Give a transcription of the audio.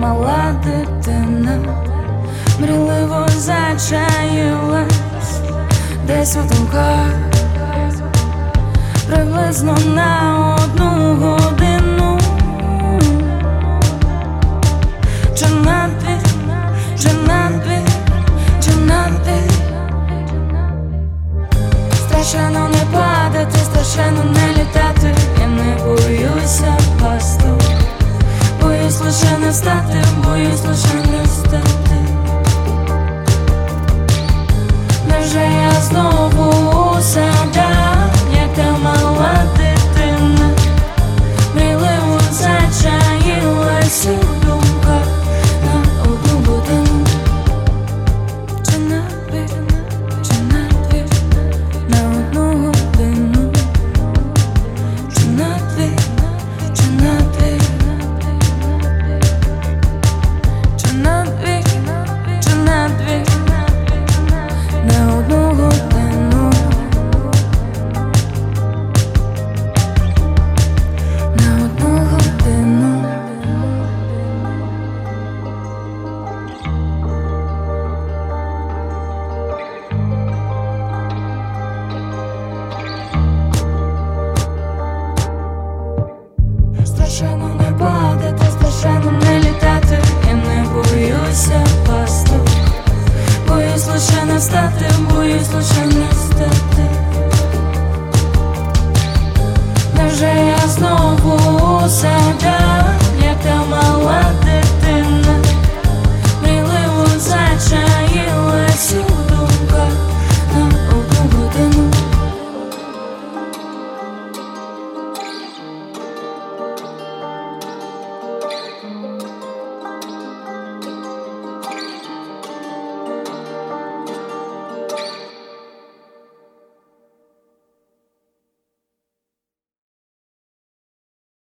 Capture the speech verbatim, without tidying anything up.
мала дитина, мрійливо зачаїлась десь у думках, приблизно на одну годину. Чи на дві, чи на дві, чи на дві. Страшенно не падати, страшенно не літати. Я не боюся пасту, боюсь лише не встати, боюсь лише не встати. Невже я знову у себе